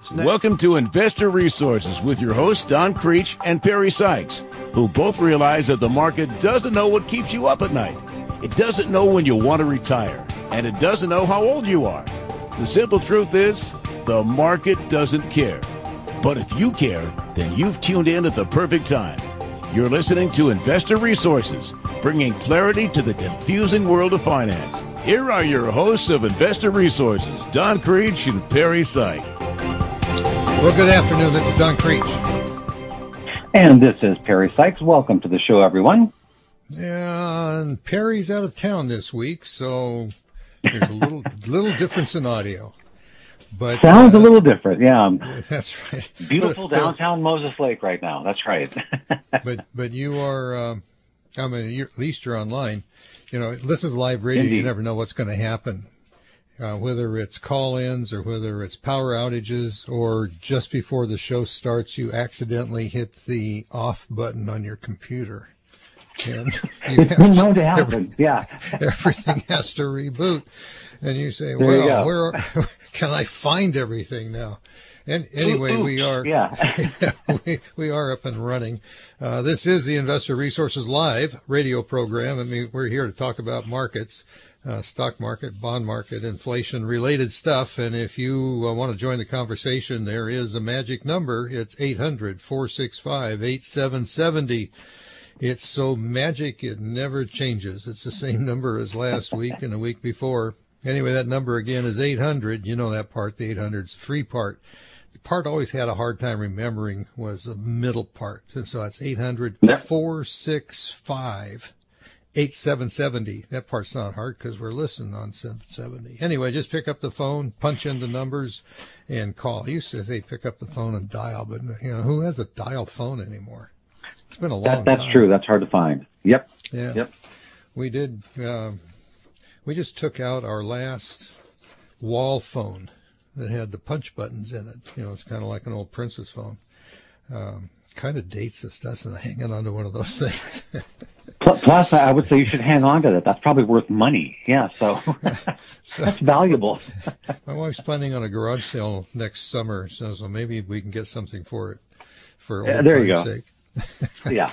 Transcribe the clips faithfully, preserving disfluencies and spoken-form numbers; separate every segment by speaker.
Speaker 1: Welcome to Investor Resources with your hosts, Don Creech and Perry Sykes, who both realize that the market doesn't know what keeps you up at night. It doesn't know when you want to retire, and it doesn't know how old you are. The simple truth is, the market doesn't care. But if you care, then you've tuned in at the perfect time. You're listening to Investor Resources, bringing clarity to the confusing world of finance. Here are your hosts of Investor Resources, Don Creech and Perry Sykes.
Speaker 2: Well, good afternoon. This is Don Creech.
Speaker 3: And this is Perry Sykes. Welcome to the show, everyone.
Speaker 2: And Perry's out of town this week, so there's a little little difference in audio. But
Speaker 3: Sounds
Speaker 2: uh,
Speaker 3: a little different, yeah.
Speaker 2: That's right.
Speaker 3: Beautiful
Speaker 2: but,
Speaker 3: downtown Moses Lake right now. That's right.
Speaker 2: but but you are, um, I mean, you're, at least you're online. You know, this is live radio.
Speaker 3: Indeed.
Speaker 2: You never know what's going to happen, uh, whether it's call-ins or whether it's power outages or just before the show starts, you accidentally hit the off button on your computer. And you
Speaker 3: it's been known to happen, every, yeah.
Speaker 2: Everything has to reboot. And you say,
Speaker 3: there
Speaker 2: well,
Speaker 3: you
Speaker 2: where are, can I find everything now? And anyway,
Speaker 3: ooh, ooh,
Speaker 2: we are
Speaker 3: yeah.
Speaker 2: we, we are up and running. Uh, this is the Investor Resources Live radio program. I mean, we're here to talk about markets, uh, stock market, bond market, inflation related stuff. And if you uh, want to join the conversation, there is a magic number. It's eight hundred, four six five, eight seven seven zero. It's so magic it never changes. It's the same number as last week and the week before. Anyway, that number again is eight hundred. You know that part, the eight hundred's the free part. The part I always had a hard time remembering was the middle part. And so that's eight hundred, four six five, eight seven seven zero. That part's not hard because we're listening on seven seventy. Anyway, just pick up the phone, punch in the numbers, and call. I used to say pick up the phone and dial, but you know, who has a dial phone anymore? It's been a long
Speaker 3: that, that's
Speaker 2: time.
Speaker 3: true. That's hard to find. Yep.
Speaker 2: Yeah.
Speaker 3: Yep.
Speaker 2: We did. Um, we just took out our last wall phone that had the punch buttons in it. You know, it's kind of like an old Princess phone. Um, kind of dates us, doesn't it? Hanging on to one of those things.
Speaker 3: Plus, I would say you should hang on to that. That's probably worth money. Yeah, so, so that's valuable.
Speaker 2: My wife's planning on a garage sale next summer, so, so maybe we can get something for it for old
Speaker 3: yeah, there you
Speaker 2: time's
Speaker 3: go.
Speaker 2: sake.
Speaker 3: Yeah.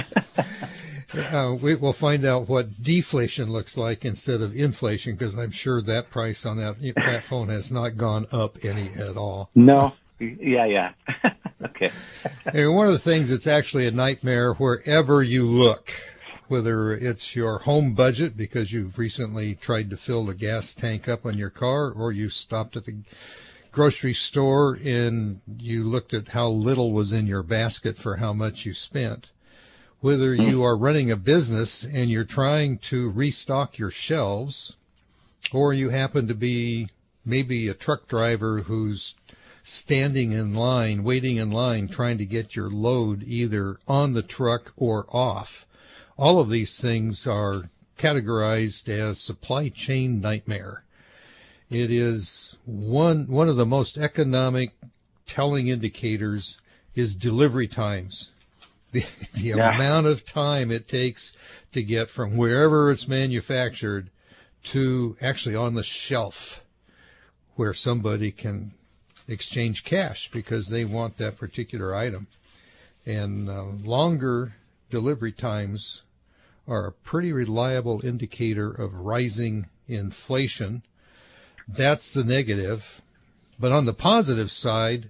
Speaker 2: uh, we, we'll find out what deflation looks like instead of inflation, because I'm sure that price on that, that phone has not gone up any at all.
Speaker 3: No. Yeah, yeah. Okay.
Speaker 2: And one of the things that's actually a nightmare wherever you look, whether it's your home budget because you've recently tried to fill the gas tank up on your car, or you stopped at the grocery store and you looked at how little was in your basket for how much you spent. Whether you are running a business and you're trying to restock your shelves, or you happen to be maybe a truck driver who's standing in line, waiting in line, trying to get your load either on the truck or off. All of these things are categorized as supply chain nightmare. It is one one of the most economic telling indicators is delivery times. The, the
Speaker 3: yeah.
Speaker 2: amount of time it takes to get from wherever it's manufactured to actually on the shelf where somebody can exchange cash because they want that particular item. And uh, longer delivery times are a pretty reliable indicator of rising inflation. That's the negative. But on the positive side,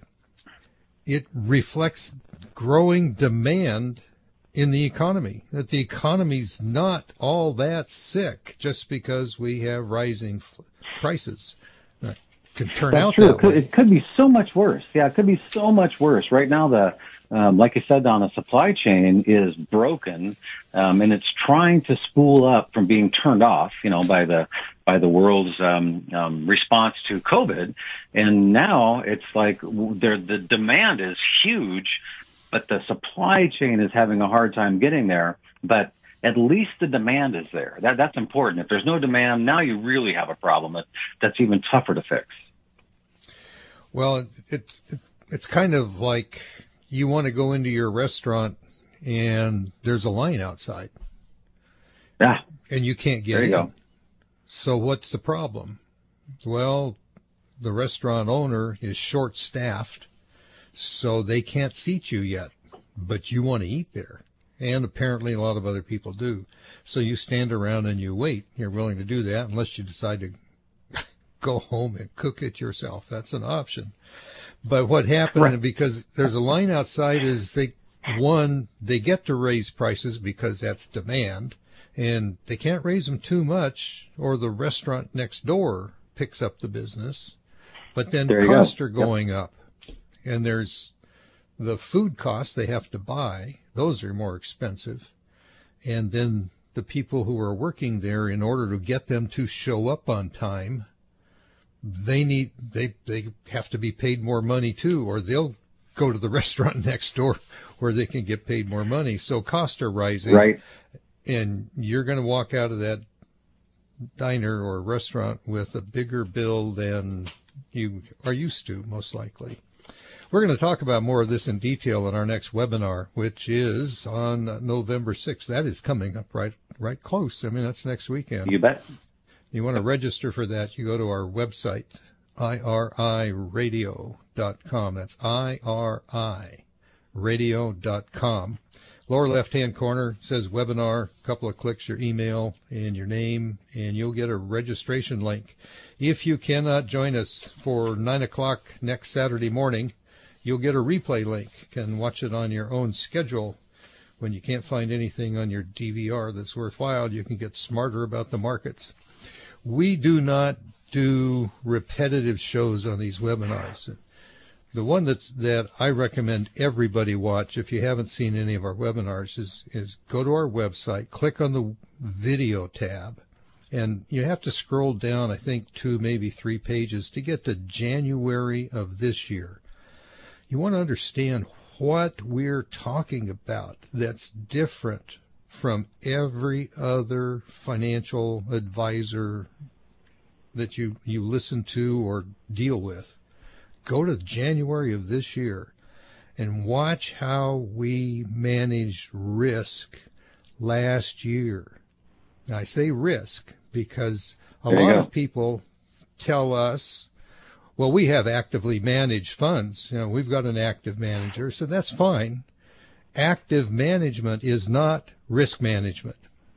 Speaker 2: it reflects growing demand in the economy, that the economy's not all that sick just because we have rising f- prices. That could turn
Speaker 3: That's
Speaker 2: out
Speaker 3: true.
Speaker 2: that
Speaker 3: It could,
Speaker 2: way.
Speaker 3: it could be so much worse. Yeah, it could be so much worse. Right now, the um, like you said, Don, the supply chain is broken, um, and it's trying to spool up from being turned off, you know, by the by the world's um, um, response to COVID. And now it's like there, the demand is huge, but the supply chain is having a hard time getting there. But at least the demand is there. That, that's important. If there's no demand, now you really have a problem that, that's even tougher to fix.
Speaker 2: Well, it's it's kind of like you want to go into your restaurant and there's a line outside.
Speaker 3: Yeah.
Speaker 2: And you can't get
Speaker 3: there you
Speaker 2: in.
Speaker 3: Go.
Speaker 2: So what's the problem? Well, the restaurant owner is short-staffed, so they can't seat you yet, but you want to eat there. And apparently a lot of other people do. So you stand around and you wait. You're willing to do that unless you decide to go home and cook it yourself. That's an option. But what happened, right. because there's a line outside, is they, one, they get to raise prices because that's demand, and they can't raise them too much or the restaurant next door picks up the business. But then costs go. are going yep. up, and there's the food costs they have to buy. Those are more expensive. And then the people who are working there, in order to get them to show up on time, they need they they have to be paid more money too, or they'll go to the restaurant next door where they can get paid more money. So costs are rising.
Speaker 3: Right.
Speaker 2: And you're going to walk out of that diner or restaurant with a bigger bill than you are used to, most likely. We're going to talk about more of this in detail in our next webinar, which is on November sixth. That is coming up right right close. I mean, that's next weekend.
Speaker 3: You bet.
Speaker 2: You want to register for that, you go to our website, I R I radio dot com. That's I R I radio dot com. Lower left-hand corner says webinar. A couple of clicks, your email and your name, and you'll get a registration link. If you cannot join us for nine o'clock next Saturday morning, you'll get a replay link. You can watch it on your own schedule. When you can't find anything on your D V R that's worthwhile, you can get smarter about the markets. We do not do repetitive shows on these webinars. The one that that I recommend everybody watch, if you haven't seen any of our webinars, is, is go to our website, click on the video tab, and you have to scroll down, I think, two, maybe three pages to get to January of this year. You want to understand what we're talking about that's different from every other financial advisor that you, you listen to or deal with. Go to January of this year and watch how we managed risk last year. Now, I say risk because a
Speaker 3: there
Speaker 2: lot of people tell us, well, we have actively managed funds. You know, we've got an active manager, so that's fine. Active management is not risk management.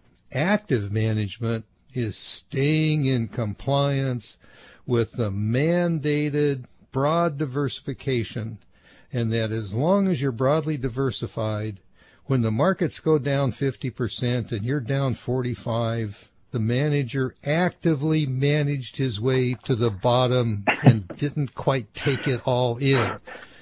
Speaker 2: Active management is staying in compliance with the mandated broad diversification, and that as long as you're broadly diversified, when the markets go down fifty percent and you're down forty-five, the manager actively managed his way to the bottom and didn't quite take it all in.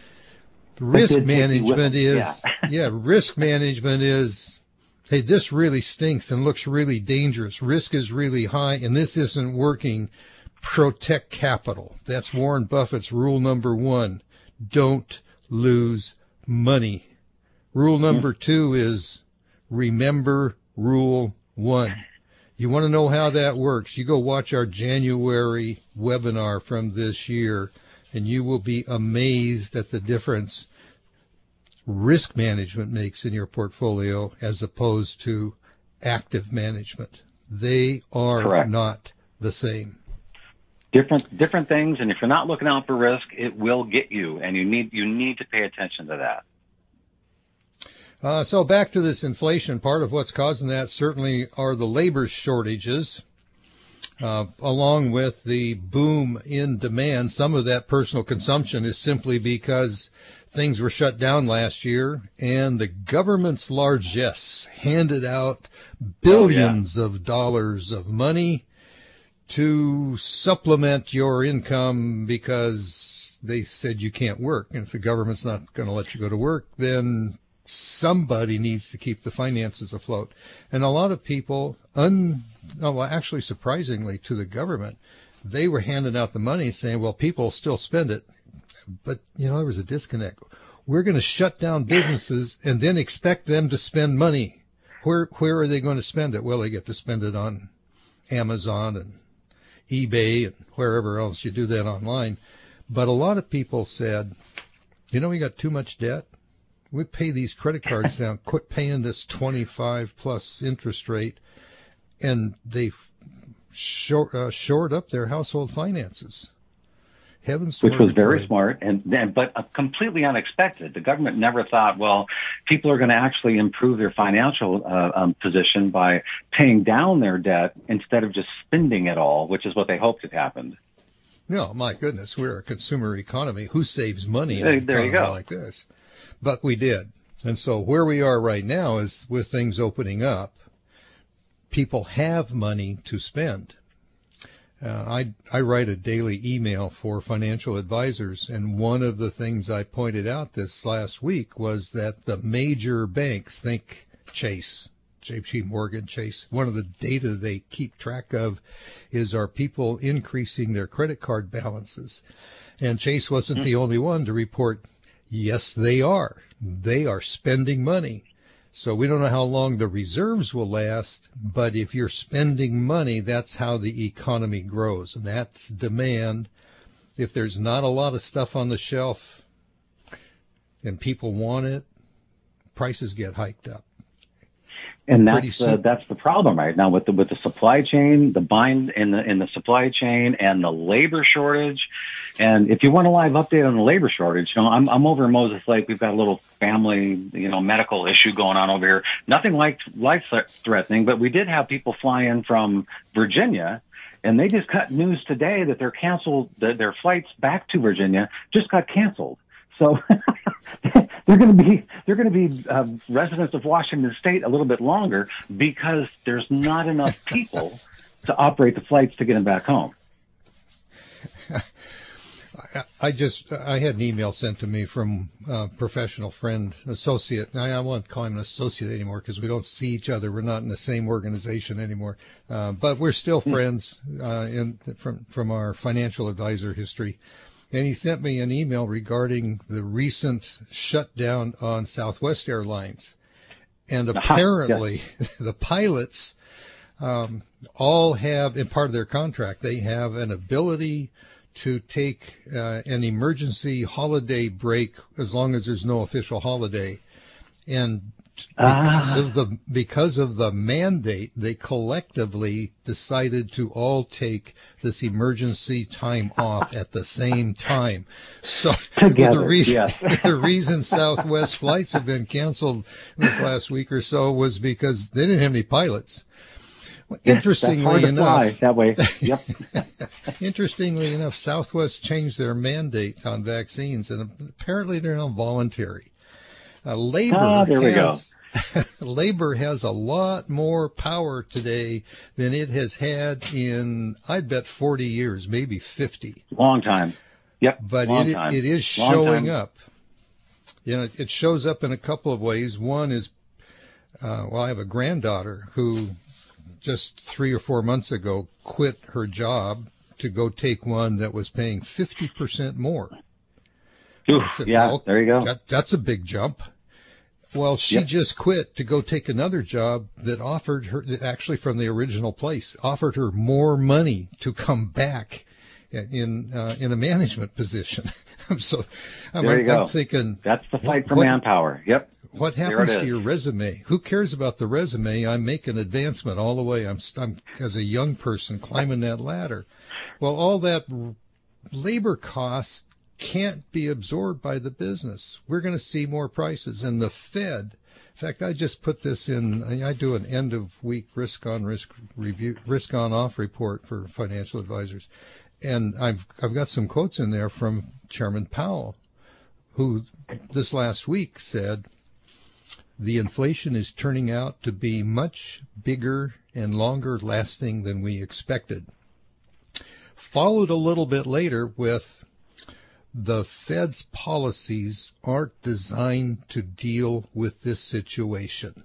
Speaker 2: Risk management is, yeah. yeah, risk management is, hey, this really stinks and looks really dangerous. Risk is really high and this isn't working. Protect capital. That's Warren Buffett's rule number one. Don't lose money. Rule number two is remember rule one. You want to know how that works? You go watch our January webinar from this year, and you will be amazed at the difference risk management makes in your portfolio as opposed to active management. They are Correct. Not the same.
Speaker 3: Different different things, and if you're not looking out for risk, it will get you, and you need you need to pay attention to that.
Speaker 2: Uh, so back to this inflation, part of what's causing that certainly are the labor shortages, uh, along with the boom in demand. Some of that personal consumption is simply because things were shut down last year, and the government's largesse handed out billions oh, yeah. of dollars of money to supplement your income because they said you can't work. And if the government's not going to let you go to work, then somebody needs to keep the finances afloat. And a lot of people, un, well, actually surprisingly to the government, they were handing out the money saying, well, people still spend it. But, you know, there was a disconnect. We're going to shut down businesses and then expect them to spend money. Where where are they going to spend it? Well, they get to spend it on Amazon and eBay and wherever else you do that online. But a lot of people said, you know, we got too much debt. We pay these credit cards down, quit paying this twenty-five plus interest rate, and they short, uh, shored up their household finances. Heavens to
Speaker 3: Which was
Speaker 2: Murgatroyd.
Speaker 3: very smart, and then, but uh, completely unexpected. The government never thought, well, people are going to actually improve their financial uh, um, position by paying down their debt instead of just spending it all, which is what they hoped had happened.
Speaker 2: No, my goodness, we're a consumer economy. Who saves money in
Speaker 3: Hey,
Speaker 2: an
Speaker 3: there you
Speaker 2: economy
Speaker 3: go.
Speaker 2: like this? But we did. And so where we are right now is with things opening up, people have money to spend. Uh, I, I write a daily email for financial advisors, and one of the things I pointed out this last week was that the major banks, think Chase, J P Morgan Chase, one of the data they keep track of is are people increasing their credit card balances. And Chase wasn't mm. the only one to report, yes, they are. They are spending money. So we don't know how long the reserves will last, but if you're spending money, that's how the economy grows, and that's demand. If there's not a lot of stuff on the shelf and people want it, prices get hiked up.
Speaker 3: And that's uh, that's the problem right now with the with the supply chain, the bind in the in the supply chain, and the labor shortage. And if you want a live update on the labor shortage, you know, I'm I'm over in Moses Lake. We've got a little family, you know, medical issue going on over here. Nothing like life threatening, but we did have people fly in from Virginia, and they just got news today that they're canceled. That their flights back to Virginia just got canceled. So they're going to be they're going to be uh, residents of Washington State a little bit longer because there's not enough people to operate the flights to get them back home.
Speaker 2: I just I had an email sent to me from a professional friend, associate. I, I won't call him an associate anymore because we don't see each other. We're not in the same organization anymore, uh, but we're still friends uh, in from from our financial advisor history. And he sent me an email regarding the recent shutdown on Southwest Airlines. And apparently yes. the pilots um, all have, in part of their contract, they have an ability to take uh, an emergency holiday break as long as there's no official holiday. And because ah. of the because of the mandate, they collectively decided to all take this emergency time off at the same time. So
Speaker 3: Together,
Speaker 2: the reason
Speaker 3: yes.
Speaker 2: the reason Southwest flights have been canceled this last week or so was because they didn't have any pilots. Well, interestingly
Speaker 3: yes,
Speaker 2: enough,
Speaker 3: that way. Yep.
Speaker 2: Interestingly enough, Southwest changed their mandate on vaccines, and apparently they're now voluntary. Uh, labor
Speaker 3: ah, there
Speaker 2: has,
Speaker 3: we go.
Speaker 2: Labor has a lot more power today than it has had in, I'd bet, forty years, maybe fifty.
Speaker 3: Long time. Yep.
Speaker 2: But
Speaker 3: Long
Speaker 2: it
Speaker 3: time.
Speaker 2: it is
Speaker 3: Long
Speaker 2: showing
Speaker 3: time.
Speaker 2: up. You know, it shows up in a couple of ways. One is, uh, well, I have a granddaughter who just three or four months ago quit her job to go take one that was paying fifty percent more.
Speaker 3: Oof,
Speaker 2: said,
Speaker 3: yeah,
Speaker 2: well,
Speaker 3: there you go.
Speaker 2: That, that's a big jump. Well, she
Speaker 3: yep.
Speaker 2: just quit to go take another job that offered her, actually from the original place, offered her more money to come back in uh, in a management position. so I'm,
Speaker 3: there you
Speaker 2: I'm
Speaker 3: go.
Speaker 2: thinking
Speaker 3: that's the fight for
Speaker 2: what,
Speaker 3: manpower. Yep.
Speaker 2: What happens to your resume? Who cares about the resume? I make an advancement all the way. I'm, I'm as a young person climbing that ladder. Well, all that labor costs can't be absorbed by the business. We're going to see more prices. And the Fed, in fact, I just put this in, I do an end of week risk on risk review, risk on off report for financial advisors. And I've, I've got some quotes in there from Chairman Powell, who this last week said, the inflation is turning out to be much bigger and longer lasting than we expected. Followed a little bit later with, the Fed's policies aren't designed to deal with this situation.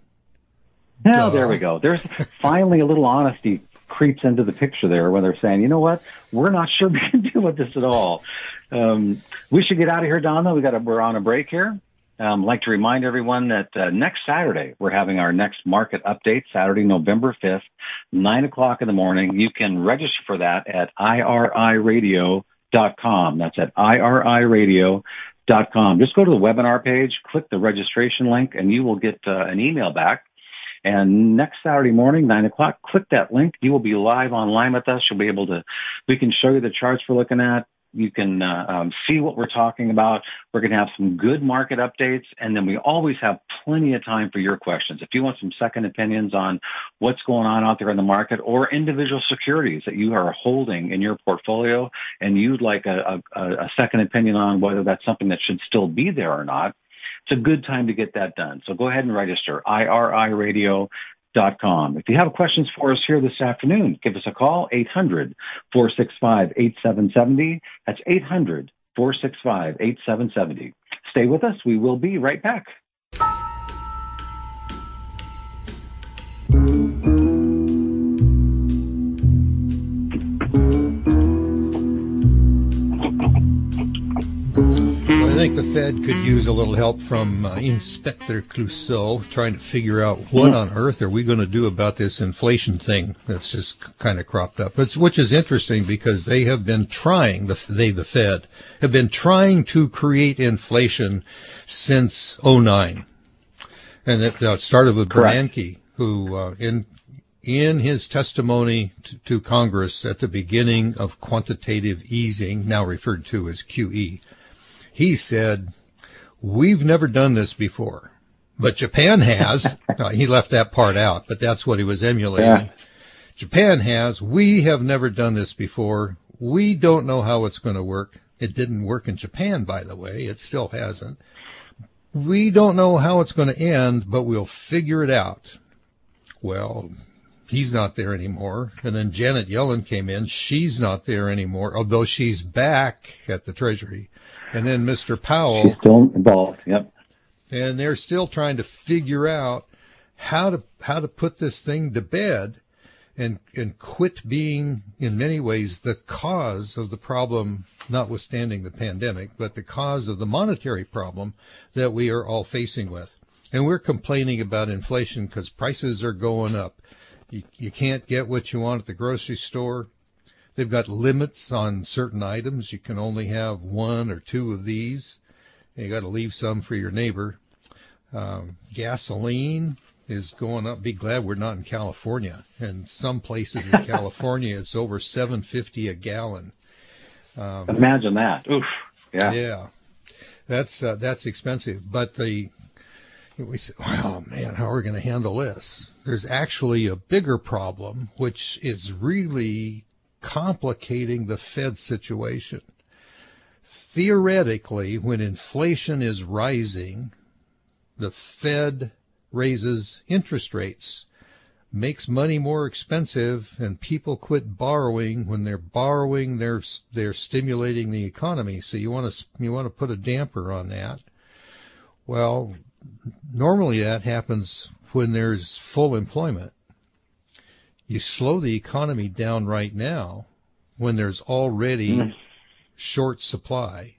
Speaker 3: Now, there we go. There's finally a little honesty creeps into the picture there when they're saying, you know what, we're not sure we can deal with this at all. Um, we should get out of here, Don, though. We got a, we're on a break here. Um, I'd like to remind everyone that uh, next Saturday, we're having our next market update, Saturday, November fifth, nine o'clock in the morning. You can register for that at I R I radio dot com. That's at I R I radio dot com. Just go to the webinar page, click the registration link, and you will get uh, an email back. And next Saturday morning, nine o'clock, click that link. You will be live online with us. You'll be able to, we can show you the charts we're looking at. you can uh, um, see what we're talking about. We're going to have some good market updates, and then we always have plenty of time for your questions. If you want some second opinions on what's going on out there in the market or individual securities that you are holding in your portfolio and you'd like a, a, a second opinion on whether that's something that should still be there or not, it's a good time to get that done. So go ahead and register, I R I radio dot com. If you have questions for us here this afternoon, give us a call, eight hundred, four six five, eight seven seven zero. That's eight hundred, four six five, eight seven seven zero. Stay with us. We will be right back.
Speaker 2: I think the Fed could use a little help from uh, Inspector Clouseau trying to figure out what on earth are we going to do about this inflation thing that's just kind of cropped up. It's, which is interesting because they have been trying, the, they, the Fed, have been trying to create inflation since oh nine. And it, uh, it started with
Speaker 3: Correct.
Speaker 2: Bernanke, who uh, in in his testimony to, to Congress at the beginning of quantitative easing, now referred to as Q E, he said, we've never done this before, but Japan has. No, he left that part out, but that's what he was emulating. Yeah. Japan has. We have never done this before. We don't know how it's going to work. It didn't work in Japan, by the way. It still hasn't. We don't know how it's going to end, but we'll figure it out. Well, he's not there anymore. And then Janet Yellen came in. She's not there anymore, although she's back at the Treasury. And then Mister Powell.
Speaker 3: She's still involved, yep.
Speaker 2: And they're still trying to figure out how to how to put this thing to bed and and quit being, in many ways, the cause of the problem, notwithstanding the pandemic, but the cause of the monetary problem that we are all facing with. And we're complaining about inflation because prices are going up. You, you can't get what you want at the grocery store. They've got limits on certain items. You can only have one or two of these. And you got to leave some for your neighbor. Um, gasoline is going up. Be glad we're not in California. And some places in California, it's over seven fifty a gallon.
Speaker 3: Um, Imagine that. Oof. Yeah.
Speaker 2: Yeah. That's uh, that's expensive. But the we say, oh man, how are we going to handle this? There's actually a bigger problem, which is really complicating the Fed situation. Theoretically, when inflation is rising, the Fed raises interest rates, makes money more expensive, and people quit borrowing. When they're borrowing, they're they're stimulating the economy. So you want to you want to put a damper on that. Well, normally that happens when there's full employment. You slow the economy down right now when there's already mm. short supply.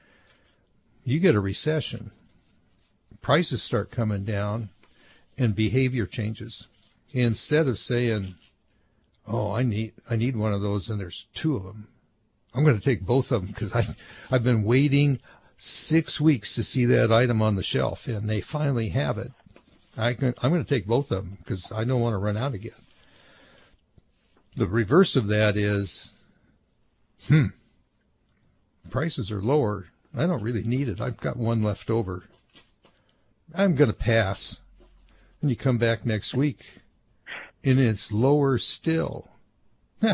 Speaker 2: You get a recession. Prices start coming down and behavior changes. Instead of saying, oh, I need I need one of those and there's two of them, I'm going to take both of them because I, I've been waiting six weeks to see that item on the shelf, and they finally have it. I can, I'm going to take both of them because I don't want to run out again. The reverse of that is, hmm, prices are lower. I don't really need it. I've got one left over. I'm going to pass. And you come back next week, and it's lower still. Huh.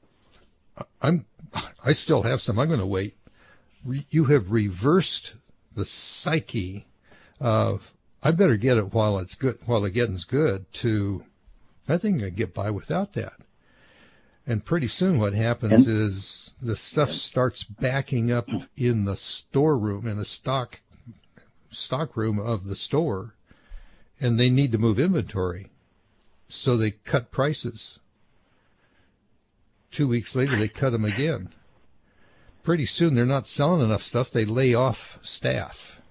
Speaker 2: I'm, I still have some. I'm going to wait. Re- you have reversed the psyche of, I better get it while it's good, while the getting's good, to, I think I can get by without that. And pretty soon what happens and, is the stuff starts backing up in the storeroom, in the stock stock room of the store, and they need to move inventory. So they cut prices. Two weeks later, they cut them again. Pretty soon they're not selling enough stuff. They lay off staff.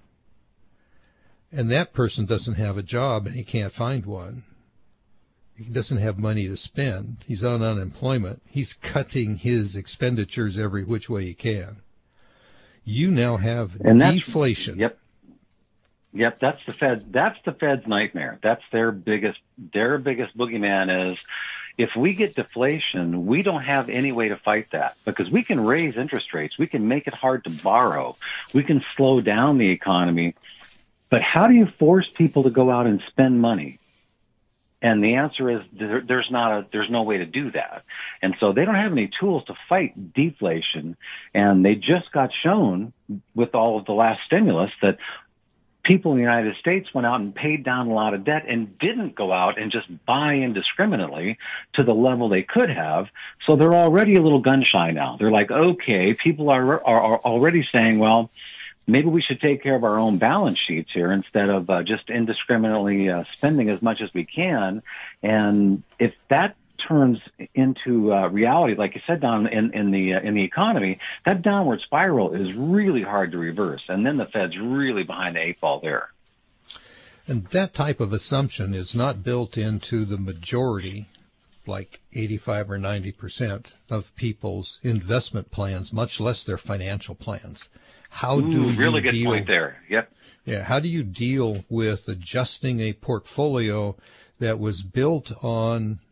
Speaker 2: And that person doesn't have a job and he can't find one. He doesn't have money to spend. He's on unemployment. He's cutting his expenditures every which way he can. You now have and deflation.
Speaker 3: Yep. Yep. That's the Fed. That's the Fed's nightmare. That's their biggest, their biggest boogeyman is, if we get deflation, we don't have any way to fight that because we can raise interest rates. We can make it hard to borrow. We can slow down the economy. But how do you force people to go out and spend money? And the answer is there, there's not a, there's no way to do that. And so they don't have any tools to fight deflation. And they just got shown with all of the last stimulus that people in the United States went out and paid down a lot of debt and didn't go out and just buy indiscriminately to the level they could have. So they're already a little gun shy now. They're like, okay, people are, are, are already saying, well, maybe we should take care of our own balance sheets here instead of uh, just indiscriminately uh, spending as much as we can. And if that turns into uh, reality, like you said, Don, in, in the uh, in the economy, that downward spiral is really hard to reverse. And then the Fed's really behind the eight ball there.
Speaker 2: And that type of assumption is not built into the majority, like eighty-five or ninety percent of people's investment plans, much less their financial plans. How do
Speaker 3: Ooh,
Speaker 2: you
Speaker 3: really good
Speaker 2: deal,
Speaker 3: point there. Yep.
Speaker 2: Yeah. How do you deal with adjusting a portfolio that was built on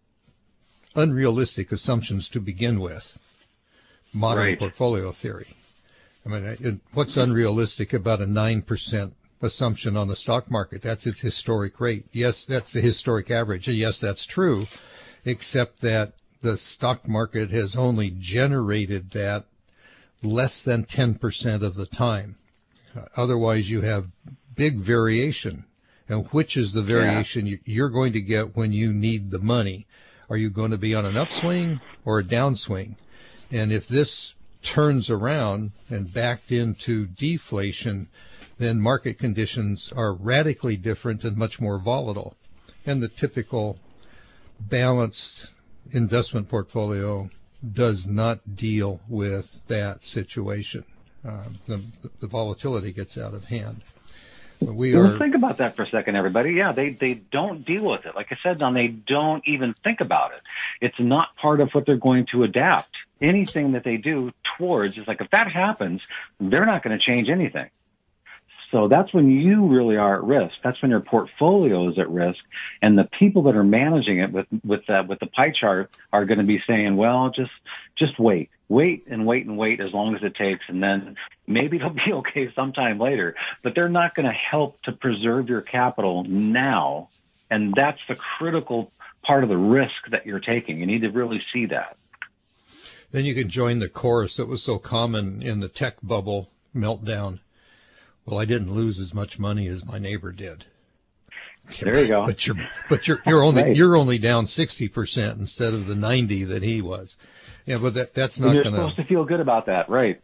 Speaker 2: unrealistic assumptions to begin with? Modern
Speaker 3: right.
Speaker 2: portfolio theory. I mean, it, what's unrealistic about a nine percent assumption on the stock market? That's its historic rate. Yes, that's the historic average. And yes, that's true, except that the stock market has only generated that less than ten percent of the time. Uh, otherwise, you have big variation. And which is the variation yeah. you're going to get when you need the money? Are you going to be on an upswing or a downswing? And if this turns around and backed into deflation, then market conditions are radically different and much more volatile. And the typical balanced investment portfolio does not deal with that situation. Uh, the, the volatility gets out of hand. We
Speaker 3: well,
Speaker 2: are.
Speaker 3: Think about that for a second, everybody. Yeah, they, they don't deal with it. Like I said, Don, they don't even think about it. It's not part of what they're going to adapt. Anything that they do towards is like, if that happens, they're not going to change anything. So that's when you really are at risk. That's when your portfolio is at risk, and the people that are managing it with with uh, with the pie chart are going to be saying, "Well, just just wait, wait, and wait and wait as long as it takes, and then maybe it'll be okay sometime later." But they're not going to help to preserve your capital now, and that's the critical part of the risk that you're taking. You need to really see that.
Speaker 2: Then you can join the chorus that was so common in the tech bubble meltdown. Well, I didn't lose as much money as my neighbor did.
Speaker 3: There you go.
Speaker 2: But you're, but you're, you're only,
Speaker 3: right.
Speaker 2: you're only down sixty percent instead of the ninety that he was. Yeah, but that, that's not
Speaker 3: going to.
Speaker 2: You're
Speaker 3: supposed to feel good about that, right?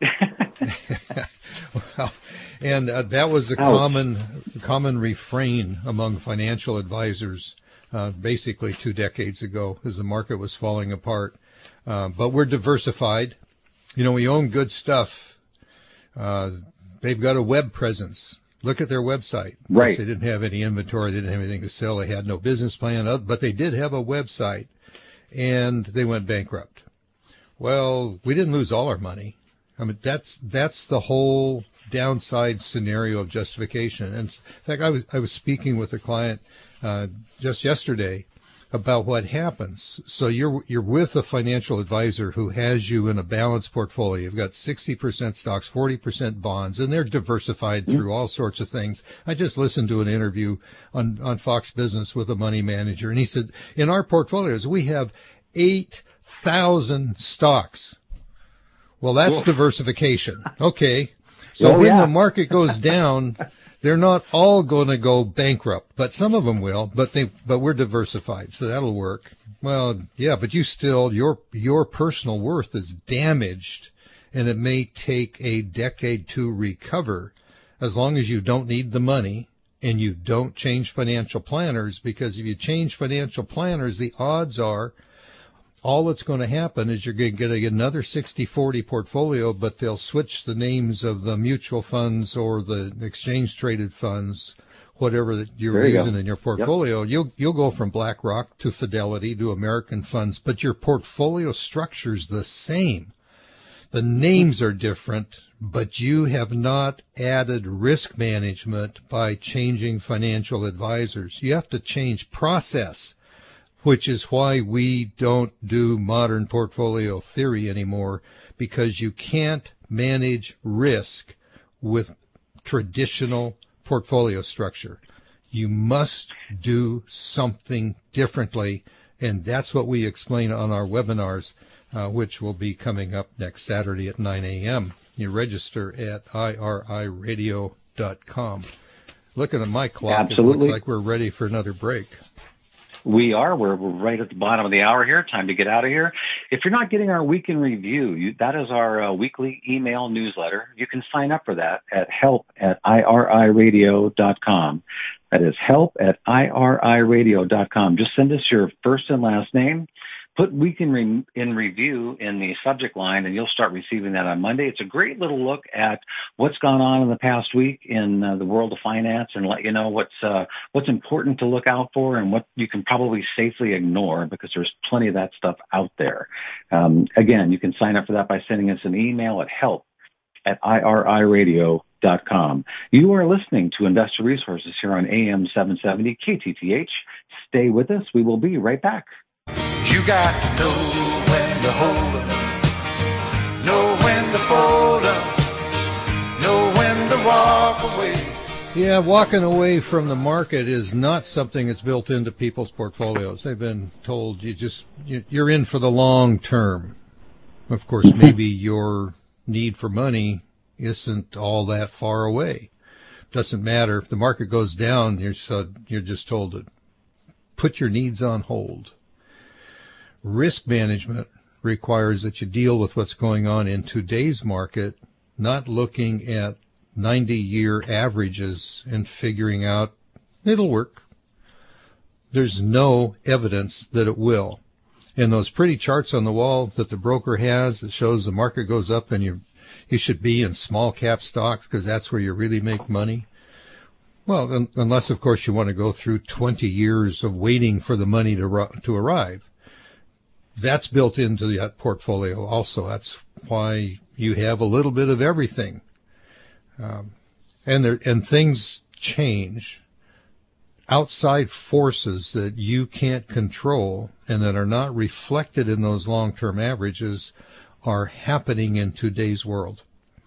Speaker 2: Well, and uh, that was a Ouch. common, common refrain among financial advisors, uh, basically two decades ago as the market was falling apart. Uh, but we're diversified. You know, we own good stuff. Uh, They've got a web presence. Look at their website.
Speaker 3: Right.
Speaker 2: They didn't have any inventory. They didn't have anything to sell. They had no business plan, but they did have a website, and they went bankrupt. Well, we didn't lose all our money. I mean, that's that's the whole downside scenario of justification. And in fact, I was I was speaking with a client uh, just yesterday about what happens. So you're you're with a financial advisor who has you in a balanced portfolio. You've got sixty percent stocks, forty percent bonds, and they're diversified through all sorts of things. I just listened to an interview on, on Fox Business with a money manager, and he said, in our portfolios, we have eight thousand stocks. Well, that's cool. Diversification. Okay. So oh, when yeah. the market goes down, they're not all going to go bankrupt, but some of them will, but they, but we're diversified, so that'll work. Well, yeah, but you still, your, your personal worth is damaged, and it may take a decade to recover as long as you don't need the money and you don't change financial planners, because if you change financial planners, the odds are all that's going to happen is you're going to get another sixty forty portfolio, but they'll switch the names of the mutual funds or the exchange traded funds, whatever that you're
Speaker 3: you
Speaker 2: using
Speaker 3: go.
Speaker 2: in your portfolio. Yep. You'll you'll go from BlackRock to Fidelity to American funds, but your portfolio structure's the same. The names are different, but you have not added risk management by changing financial advisors. You have to change process. which is why we don't do modern portfolio theory anymore, because you can't manage risk with traditional portfolio structure. You must do something differently, and that's what we explain on our webinars, uh, which will be coming up next Saturday at nine a.m. You register at I R I radio dot com. Looking at my clock,
Speaker 3: Absolutely.
Speaker 2: It looks like we're ready for another break.
Speaker 3: We are. We're, we're right at the bottom of the hour here. Time to get out of here. If you're not getting our Week in Review, you, that is our uh, weekly email newsletter. You can sign up for that at help at I R I radio dot com. That is help at I R I radio dot com. Just send us your first and last name. Put Week in, Re- in Review in the subject line, and you'll start receiving that on Monday. It's a great little look at what's gone on in the past week in uh, the world of finance, and let you know what's uh, what's important to look out for and what you can probably safely ignore, because there's plenty of that stuff out there. Um, again, you can sign up for that by sending us an email at help at I R I radio dot com. You are listening to Investor Resources here on A M seven seventy K T T H. Stay with us. We will be right back.
Speaker 4: You got to know when to hold up, know when to fold up, know when to walk away.
Speaker 2: Yeah, walking away from the market is not something that's built into people's portfolios. They've been told you just you're in for the long term. Of course, maybe your need for money isn't all that far away. Doesn't matter if the market goes down. You're so you're just told to put your needs on hold. Risk management requires that you deal with what's going on in today's market, not looking at ninety-year averages and figuring out it'll work. There's no evidence that it will. And those pretty charts on the wall that the broker has that shows the market goes up and you you should be in small cap stocks because that's where you really make money. Well, un- unless, of course, you want to go through twenty years of waiting for the money to ru- to arrive. That's built into that portfolio also. That's why you have a little bit of everything. Um, and there, and things change. Outside forces that you can't control and that are not reflected in those long-term averages are happening in today's world.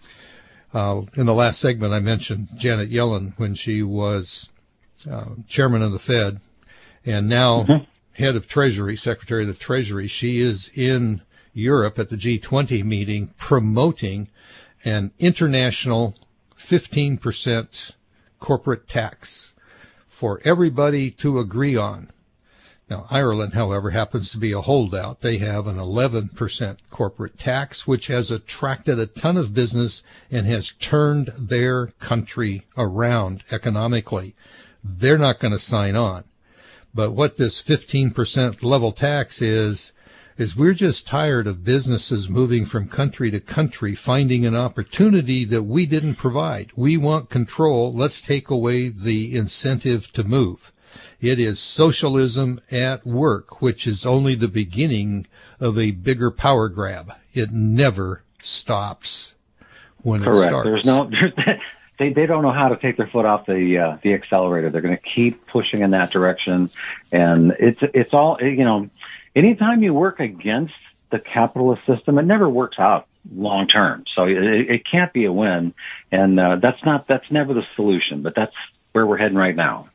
Speaker 2: Uh, in the last segment, I mentioned Janet Yellen when she was uh, chairman of the Fed, and now mm-hmm. head of Treasury, Secretary of the Treasury. She is in Europe at the G twenty meeting promoting an international fifteen percent corporate tax for everybody to agree on. Now, Ireland, however, happens to be a holdout. They have an eleven percent corporate tax, which has attracted a ton of business and has turned their country around economically. They're not going to sign on. But what this fifteen percent level tax is, is we're just tired of businesses moving from country to country, finding an opportunity that we didn't provide. We want control. Let's take away the incentive to move. It is socialism at work, which is only the beginning of a bigger power grab. It never stops when
Speaker 3: Correct.
Speaker 2: it starts.
Speaker 3: There's no, there's, they they don't know how to take their foot off the uh, the accelerator. They're going to keep pushing in that direction, and it's it's all you know. Anytime you work against the capitalist system, it never works out long term. So it, it can't be a win, and uh, that's not that's never the solution. But that's where we're heading right now.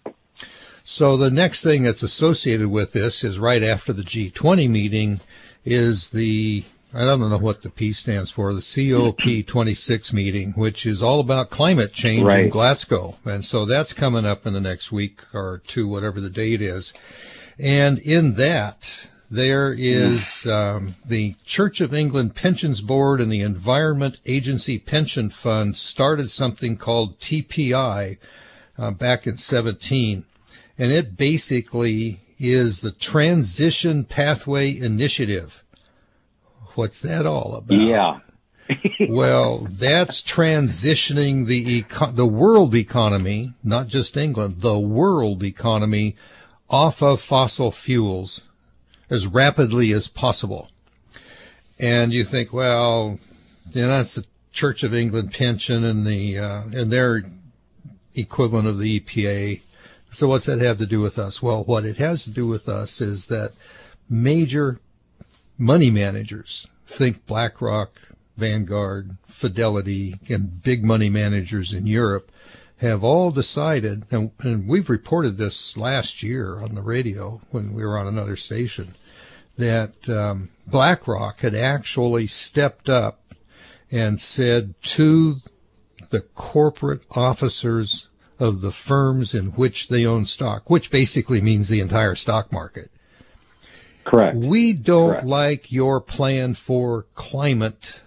Speaker 2: So the next thing that's associated with this is right after the G twenty meeting is the, I don't know what the P stands for, the C O P twenty-six meeting, which is all about climate change right. in Glasgow. And so that's coming up in the next week or two, whatever the date is. And in that, there is um, the Church of England Pensions Board and the Environment Agency Pension Fund started something called T P I uh, back in seventeen. And it basically is the Transition Pathway Initiative. What's that all about?
Speaker 3: Yeah.
Speaker 2: Well, that's transitioning the eco- the world economy, not just England, the world economy off of fossil fuels as rapidly as possible. And you think, well, you know, that's the Church of England pension and the uh, and their equivalent of the E P A. So what's that have to do with us? Well, what it has to do with us is that major money managers, think BlackRock, Vanguard, Fidelity, and big money managers in Europe, have all decided, and, and we've reported this last year on the radio when we were on another station, that um, BlackRock had actually stepped up and said to the corporate officers of the firms in which they own stock, which basically means the entire stock market.
Speaker 3: Correct.
Speaker 2: We don't
Speaker 3: Correct.
Speaker 2: like your plan for climate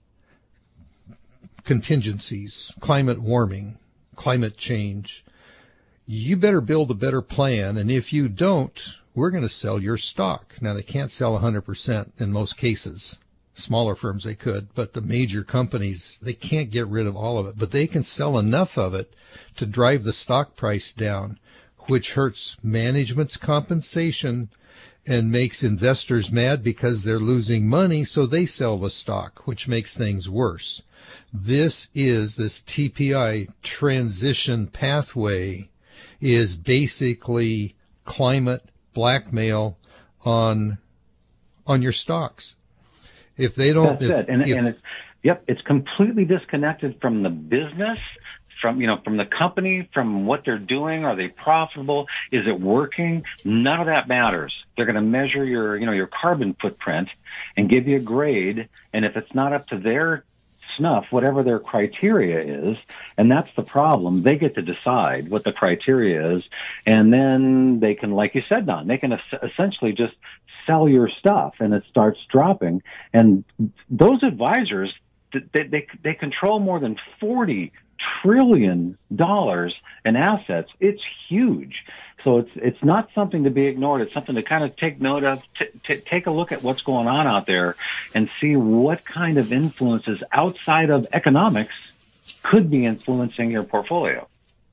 Speaker 2: contingencies, climate warming, climate change. You better build a better plan, and if you don't, we're going to sell your stock. Now, they can't sell one hundred percent in most cases. Smaller firms, they could, but the major companies, they can't get rid of all of it. But they can sell enough of it to drive the stock price down, which hurts management's compensation and makes investors mad because they're losing money, so they sell the stock, which makes things worse. This is, this T P I transition pathway is basically climate blackmail on on your stocks. If they don't,
Speaker 3: That's
Speaker 2: if,
Speaker 3: it. And,
Speaker 2: if,
Speaker 3: and it's, yep, it's completely disconnected from the business, from, you know, from the company, from what they're doing. Are they profitable? Is it working? None of that matters. They're going to measure your, you know, your carbon footprint and give you a grade. And if it's not up to their snuff, whatever their criteria is, and that's the problem, they get to decide what the criteria is. And then they can, like you said, Don, they can es- essentially just sell your stuff and it starts dropping. And those advisors, they, they, they control more than forty trillion dollars in assets. It's huge. So it's it's not something to be ignored. It's something to kind of take note of, t- t- take a look at what's going on out there and see what kind of influences outside of economics could be influencing your portfolio.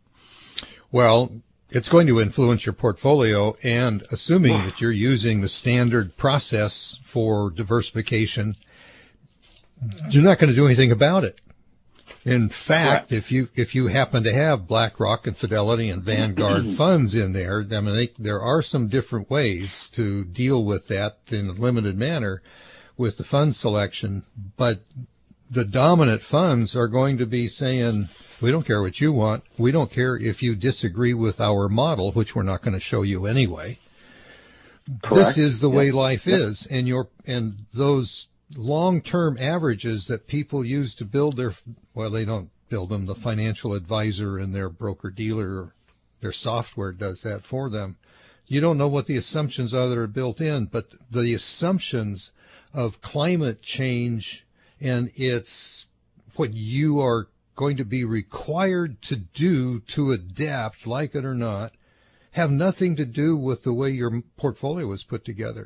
Speaker 2: Well, it's going to influence your portfolio, and assuming that you're using the standard process for diversification, you're not going to do anything about it. In fact,
Speaker 3: Correct.
Speaker 2: if you if you happen to have BlackRock and Fidelity and Vanguard funds in there, I mean, they, there are some different ways to deal with that in a limited manner with the fund selection, but the dominant funds are going to be saying, we don't care what you want. We don't care if you disagree with our model, which we're not going to show you anyway. Correct. This is the way yep. life yep. is, and your and those long-term averages that people use to build their, well, they don't build them. The financial advisor and their broker-dealer, their software does that for them. You don't know what the assumptions are that are built in, but the assumptions of climate change and it's what you are going to be required to do to adapt, like it or not, have nothing to do with the way your portfolio was put together.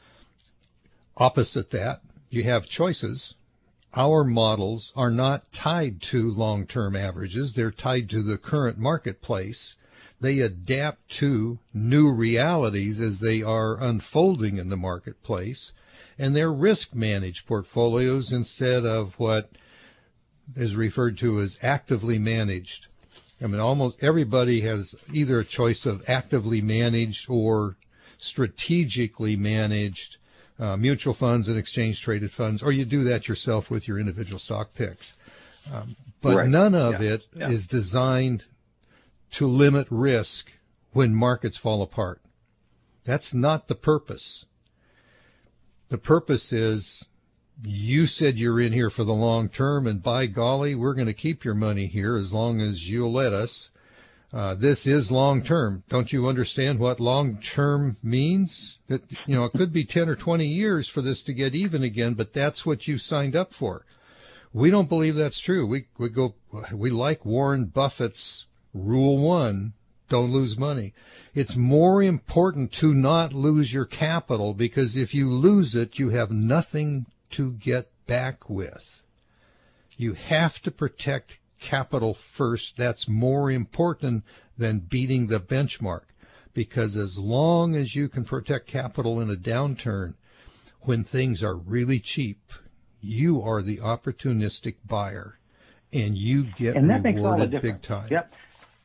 Speaker 2: Opposite that, you have choices. Our models are not tied to long-term averages. They're tied to the current marketplace. They adapt to new realities as they are unfolding in the marketplace, and they're risk-managed portfolios instead of what is referred to as actively managed. I mean, almost everybody has either a choice of actively managed or strategically managed uh, mutual funds and exchange-traded funds, or you do that yourself with your individual stock picks. Um, but right. none of yeah. it yeah. is designed to limit risk when markets fall apart. That's not the purpose. The purpose is, you said you're in here for the long term, and by golly, we're going to keep your money here as long as you'll let us. Uh, this is long term. Don't you understand what long term means? It, you know, it could be ten or twenty years for this to get even again, but that's what you signed up for. We don't believe that's true. We we go. We like Warren Buffett's rule one: don't lose money. It's more important to not lose your capital, because if you lose it, you have nothing to get back with. You have to protect capital first. That's more important than beating the benchmark, because as long as you can protect capital in a downturn, when things are really cheap, you are the opportunistic buyer, and you get
Speaker 3: and that
Speaker 2: rewarded
Speaker 3: makes all the
Speaker 2: big time.
Speaker 3: Yep.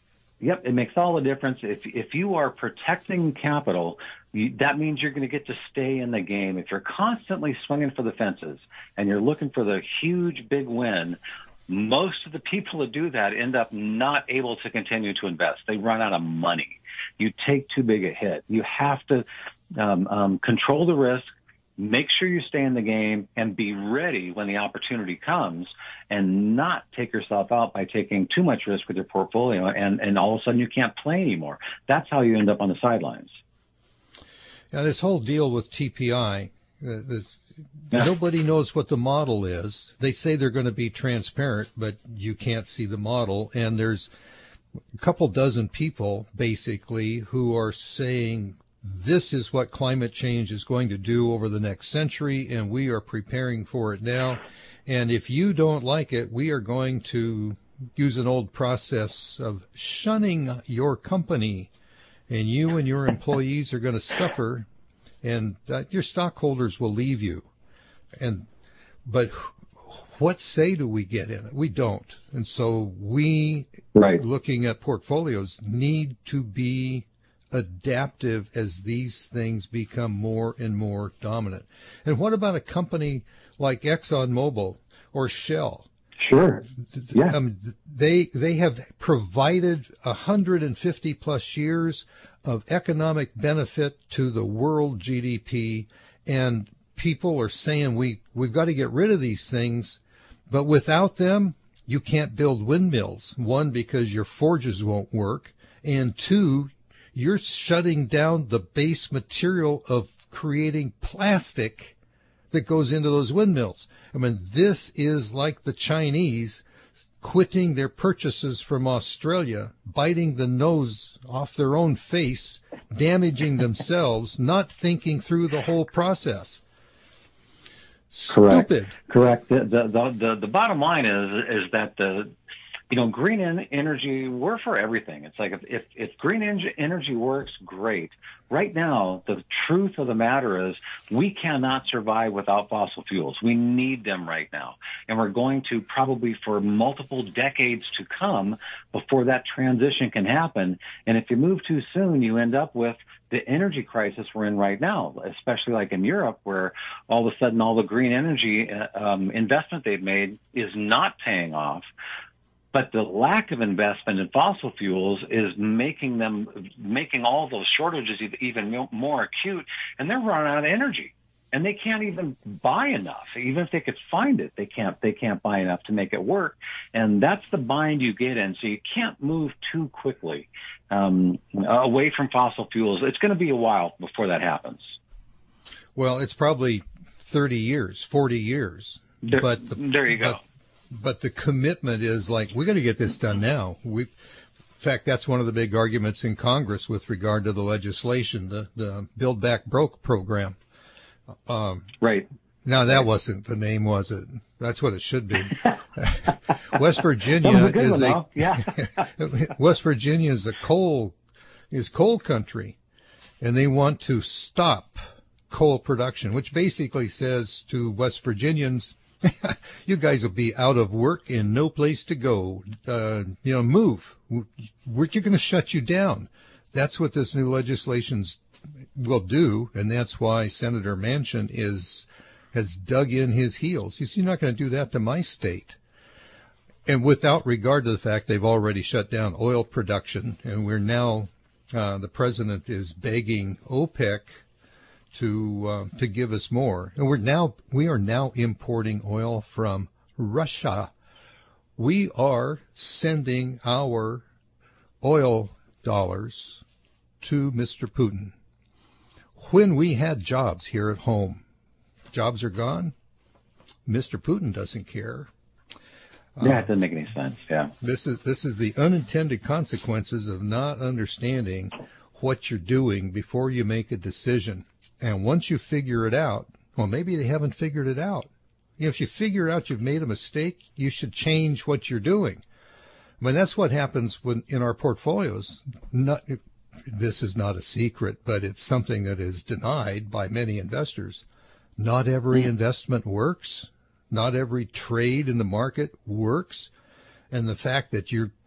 Speaker 3: Yep, it makes all the difference. If if you are protecting capital, you, that means you're going to get to stay in the game. If you're constantly swinging for the fences and you're looking for the huge big win, most of the people that do that end up not able to continue to invest. They run out of money. You take too big a hit. You have to um, um, control the risk, make sure you stay in the game, and be ready when the opportunity comes, and not take yourself out by taking too much risk with your portfolio, and, and all of a sudden you can't play anymore. That's how you end up on the sidelines.
Speaker 2: Now, this whole deal with T P I, uh, this, nobody knows what the model is. They say they're going to be transparent, but you can't see the model. And there's a couple dozen people, basically, who are saying this is what climate change is going to do over the next century, and we are preparing for it now. And if you don't like it, we are going to use an old process of shunning your company, and you and your employees are going to suffer, and uh, your stockholders will leave you. And but what say do we get in it? We don't. And so we,
Speaker 3: right.
Speaker 2: looking at portfolios, need to be adaptive as these things become more and more dominant. And what about a company like ExxonMobil or Shell?
Speaker 3: Sure. Yeah.
Speaker 2: Um, they they have provided one hundred fifty plus years of economic benefit to the world G D P, and people are saying we we've got to get rid of these things, but without them you can't build windmills. One, because your forges won't work, and two, you're shutting down the base material of creating plastic that goes into those windmills. I mean, this is like the Chinese quitting their purchases from Australia, biting the nose off their own face, damaging themselves, not thinking through the whole process.
Speaker 3: Correct.
Speaker 2: Stupid.
Speaker 3: Correct. The, the, the, the bottom line is, is that the, you know, green energy, we're for everything. It's like if, if, if green energy works, great. Right now, the truth of the matter is we cannot survive without fossil fuels. We need them right now. And we're going to probably for multiple decades to come before that transition can happen. And if you move too soon, you end up with the energy crisis we're in right now, especially like in Europe, where all of a sudden all the green energy um, investment they've made is not paying off. But the lack of investment in fossil fuels is making them, making all those shortages even more acute, and they're running out of energy, and they can't even buy enough. Even if they could find it, they can't. They can't buy enough to make it work, and that's the bind you get in. So you can't move too quickly um, away from fossil fuels. It's going to be a while before that happens.
Speaker 2: Well, it's probably thirty years, forty years.
Speaker 3: There,
Speaker 2: but the,
Speaker 3: there you go.
Speaker 2: But, But the commitment is like, we got to get this done now. We, in fact, that's one of the big arguments in Congress with regard to the legislation, the, the Build Back Broke program. Um,
Speaker 3: right.
Speaker 2: Now, that wasn't the name, was it? That's what it should be. West Virginia
Speaker 3: a
Speaker 2: is a
Speaker 3: yeah.
Speaker 2: West Virginia is a coal is coal country, and they want to stop coal production, which basically says to West Virginians, you guys will be out of work and no place to go. Uh, you know, move. We're going to shut you down. That's what this new legislation will do, and that's why Senator Manchin is has dug in his heels. He's not going to do that to my state. And without regard to the fact they've already shut down oil production, and we're now, uh, the president is begging OPEC to uh, to give us more. And we're now we are now importing oil from Russia. We are sending our oil dollars to Mister Putin. When we had jobs here at home, jobs are gone. Mister Putin doesn't care.
Speaker 3: Yeah, it doesn't make any sense. Yeah.
Speaker 2: This is this is the unintended consequences of not understanding what you're doing before you make a decision. And once you figure it out, well, maybe they haven't figured it out. If you figure out you've made a mistake, you should change what you're doing. I mean, that's what happens when in our portfolios. Not, this is not a secret, but it's something that is denied by many investors. Not every mm. investment works. Not every trade in the market works. And the fact that you're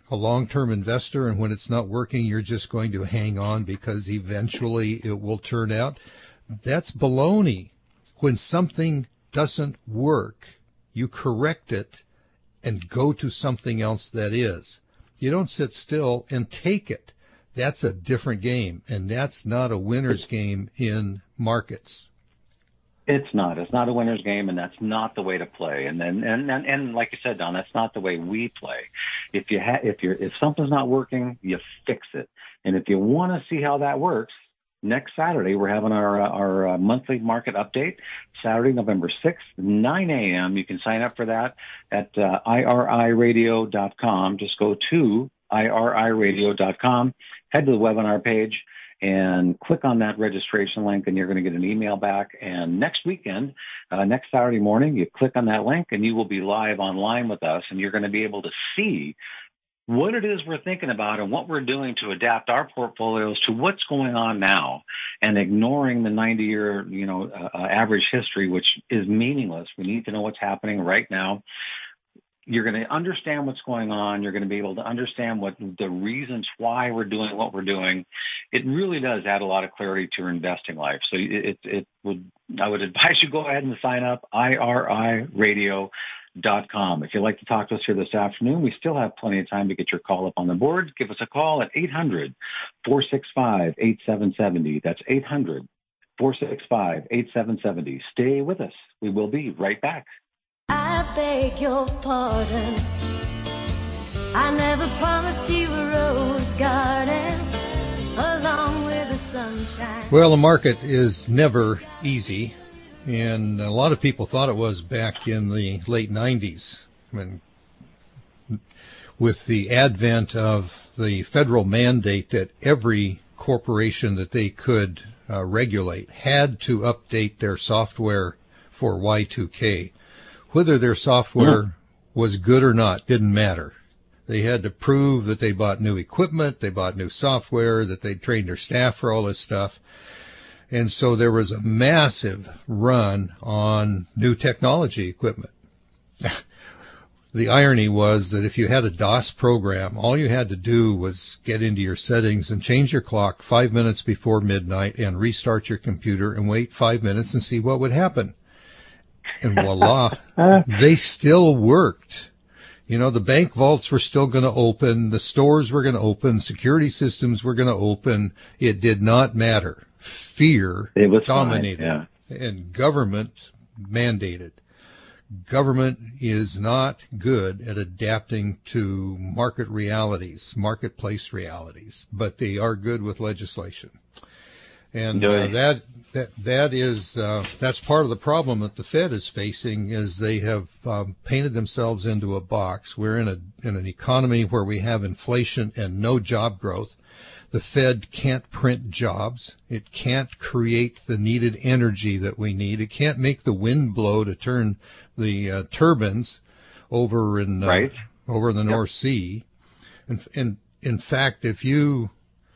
Speaker 2: a long-term investor, and when it's not working, you're just going to hang on because eventually it will turn out. That's baloney. When something doesn't work, you correct it and go to something else that is. You don't sit still and take it. That's a different game, and that's not a winner's game in markets.
Speaker 3: It's not. It's not a winner's game, and that's not the way to play. And then, and, and, and like you said, Don, that's not the way we play. If you ha- if you're, if something's not working, you fix it. And if you want to see how that works, next Saturday we're having our uh, our uh, monthly market update. Saturday, November sixth, nine a.m. You can sign up for that at uh, I R I radio dot com. Just go to I R I radio dot com, head to the webinar page, and click on that registration link, and you're going to get an email back. And next weekend, uh, next Saturday morning, you click on that link, and you will be live online with us, and you're going to be able to see what it is we're thinking about and what we're doing to adapt our portfolios to what's going on now, and ignoring the ninety-year, you know, uh, average history, which is meaningless. We need to know what's happening right now. You're going to understand what's going on. You're going to be able to understand what the reasons why we're doing what we're doing. It really does add a lot of clarity to your investing life. So it, it would, I would advise you go ahead and sign up, I R I radio dot com. If you'd like to talk to us here this afternoon, we still have plenty of time to get your call up on the board. Give us a call at eight hundred, four six five, eight seven seven zero. That's eight hundred, four six five, eight seven seven zero. Stay with us. We will be right back.
Speaker 5: I beg your pardon. I never promised you a rose garden along with the sunshine.
Speaker 2: Well, the market is never easy, and a lot of people thought it was back in the late nineties when, with the advent of the federal mandate that every corporation that they could uh, regulate had to update their software for Y two K. Whether their software mm. was good or not didn't matter. They had to prove that they bought new equipment, they bought new software, that they trained their staff for all this stuff. And so there was a massive run on new technology equipment. The irony was that if you had a DOS program, all you had to do was get into your settings and change your clock five minutes before midnight and restart your computer and wait five minutes and see what would happen. And voila, they still worked. You know, the bank vaults were still going to open, the stores were going to open, security systems were going to open. It did not matter. Fear
Speaker 3: it was
Speaker 2: dominated,
Speaker 3: fine, yeah.
Speaker 2: And government mandated. Government is not good at adapting to market realities, marketplace realities, but they are good with legislation. And uh, that that that is uh, that's part of the problem that the Fed is facing, is they have um, painted themselves into a box. We're in a in an economy where we have inflation and no job growth. The Fed can't print jobs. It can't create the needed energy that we need. It can't make the wind blow to turn the uh, turbines over in uh,
Speaker 3: right.
Speaker 2: over in the
Speaker 3: yep.
Speaker 2: North Sea. And, and in fact, if you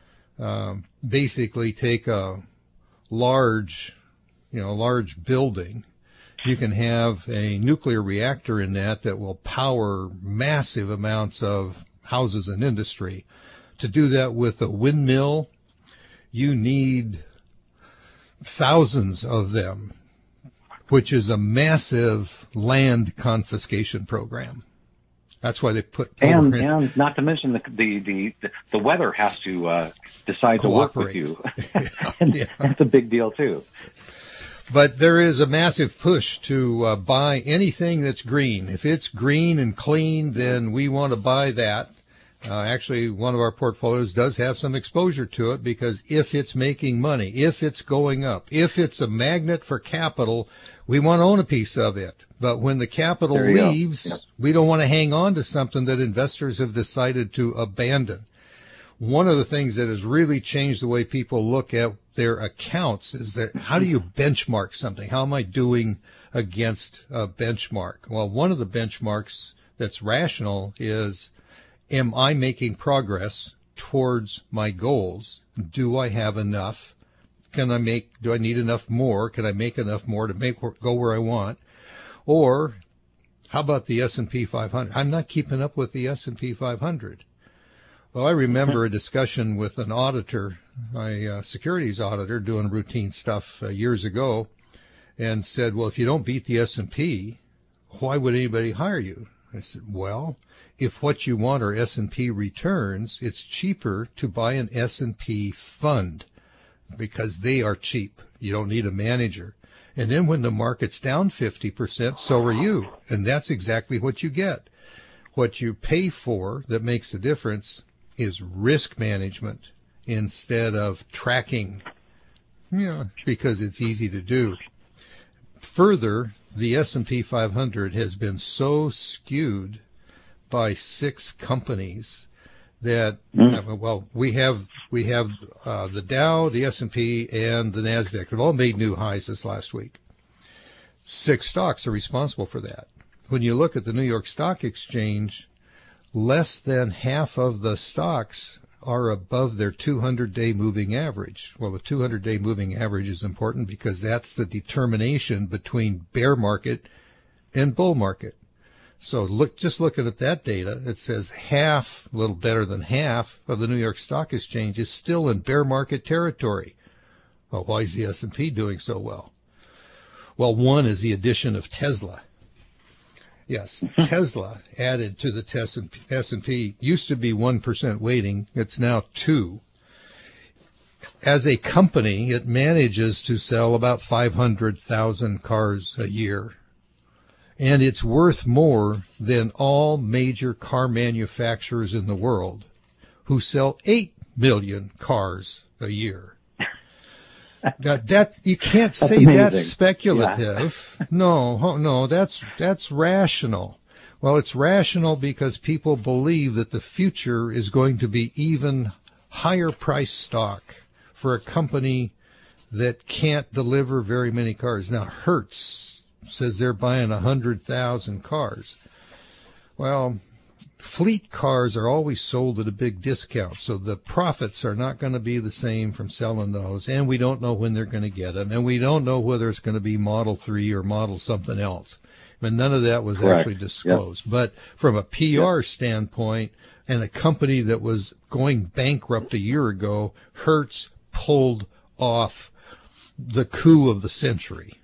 Speaker 2: um, basically take a large, you know, large building, you can have a nuclear reactor in that that will power massive amounts of houses and industry. To do that with a windmill, you need thousands of them, which is a massive land confiscation program. That's why they put
Speaker 3: and and not to mention the the the, the weather has to uh, decide
Speaker 2: cooperate.
Speaker 3: to work with you. and
Speaker 2: yeah.
Speaker 3: That's a big deal too.
Speaker 2: But there is a massive push to uh, buy anything that's green. If it's green and clean, then we want to buy that. Uh, actually, one of our portfolios does have some exposure to it, because if it's making money, if it's going up, if it's a magnet for capital, we want to own a piece of it. But when the capital leaves, yep. we don't want to hang on to something that investors have decided to abandon. One of the things that has really changed the way people look at their accounts is that how do you benchmark something? How am I doing against a benchmark? Well, one of the benchmarks that's rational is, am I making progress towards my goals? Do I have enough? Can I make, do I need enough more? Can I make enough more to make go where I want? Or how about the S and P five hundred? I'm not keeping up with the S and P five hundred. Well, I remember a discussion with an auditor, a uh, securities auditor, doing routine stuff uh, years ago, and said, well, if you don't beat the S and P, why would anybody hire you? I said, well, if what you want are S and P returns, it's cheaper to buy an S and P fund because they are cheap. You don't need a manager. And then when the market's down fifty percent, so are you. And that's exactly what you get. What you pay for that makes the difference is risk management instead of tracking, you know, because it's easy to do. Further, the S and P five hundred has been so skewed by six companies that, mm. well, we have we have uh, the Dow, the S and P, and the NASDAQ. They've all made new highs this last week. Six stocks are responsible for that. When you look at the New York Stock Exchange, less than half of the stocks are above their two hundred day moving average. Well, the two hundred day moving average is important because that's the determination between bear market and bull market. So look, just looking at that data, it says half, a little better than half of the New York Stock Exchange is still in bear market territory. Well, why is the S and P doing so well? Well, one is the addition of Tesla. Yes, Tesla added to the S and P. Used to be one percent weighting. It's now two. As a company, it manages to sell about five hundred thousand cars a year. And it's worth more than all major car manufacturers in the world who sell eight million cars a year. Now, that you can't say that's, that's speculative. Yeah. No, no, that's that's rational. Well, it's rational because people believe that the future is going to be even higher price stock for a company that can't deliver very many cars. Now, Hertz says they're buying one hundred thousand cars. Well, fleet cars are always sold at a big discount, so the profits are not going to be the same from selling those, and we don't know when they're going to get them, and we don't know whether it's going to be Model three or Model something else. I mean, none of that was Correct. Actually disclosed. Yep. But from a P R yep. standpoint, and a company that was going bankrupt a year ago, Hertz pulled off the coup of the century.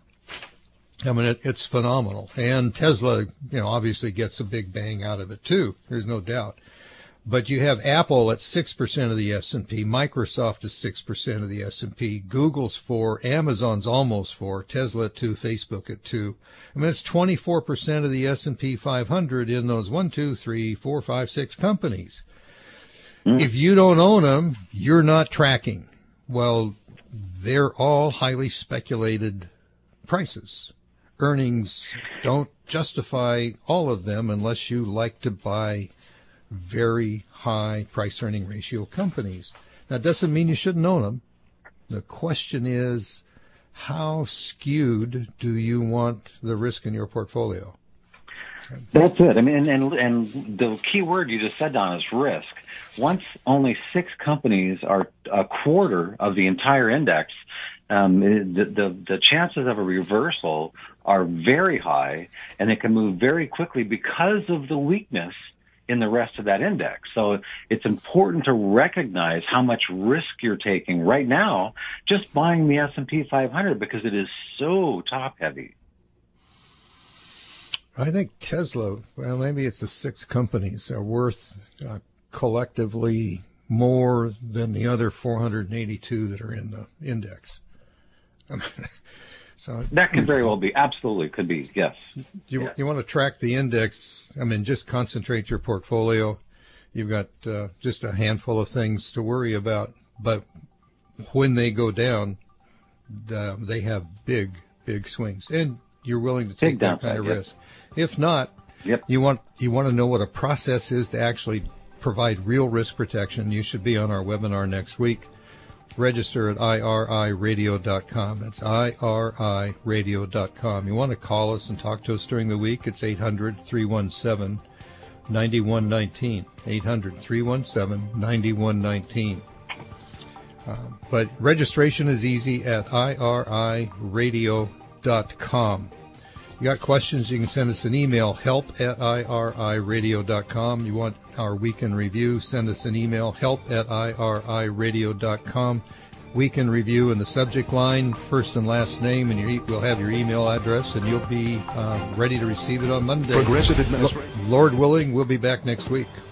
Speaker 2: I mean, it, it's phenomenal. And Tesla, you know, obviously gets a big bang out of it, too. There's no doubt. But you have Apple at six percent of the S and P. Microsoft is six percent of the S and P. Google's four. Amazon's almost four. Tesla at two. Facebook at two. I mean, it's twenty-four percent of the S and P five hundred in those one, two, three, four, five, six companies. Mm. If you don't own them, you're not tracking. Well, they're all highly speculated prices. Earnings don't justify all of them unless you like to buy very high price-earning ratio companies. Now, it doesn't mean you shouldn't own them. The question is, how skewed do you want the risk in your portfolio?
Speaker 3: That's it. I mean, and, and, and the key word you just said, Don, is risk. Once only six companies are a quarter of the entire index, um, the, the, the chances of a reversal are very high, and it can move very quickly because of the weakness in the rest of that index. So it's important to recognize how much risk you're taking right now just buying the S and P five hundred because it is so top-heavy.
Speaker 2: I think Tesla, well, maybe it's the six companies are worth uh, collectively more than the other four hundred eighty-two that are in the index. I mean, so
Speaker 3: that could very well be. Absolutely could be. Yes.
Speaker 2: You
Speaker 3: yeah.
Speaker 2: you want to track the index? I mean, just concentrate your portfolio. You've got uh, just a handful of things to worry about, but when they go down, uh, they have big, big swings, and you're willing to take big that downside, kind of yep. risk. If not, yep. you want you want to know what a process is to actually provide real risk protection. You should be on our webinar next week. Register at I R I radio dot com. That's I R I radio dot com. You want to call us and talk to us during the week? It's eight hundred, three one seven, nine one one nine. eight hundred, three one seven, nine one one nine. Um, but registration is easy at I R I radio dot com. You got questions, you can send us an email, help at I R I radio dot com. You want our weekend review, send us an email, help at I R I radio dot com. Weekend review in the subject line, first and last name, and your, we'll have your email address, and you'll be uh, ready to receive it on Monday.
Speaker 1: Progressive Administration.
Speaker 2: Lord willing, we'll be back next week.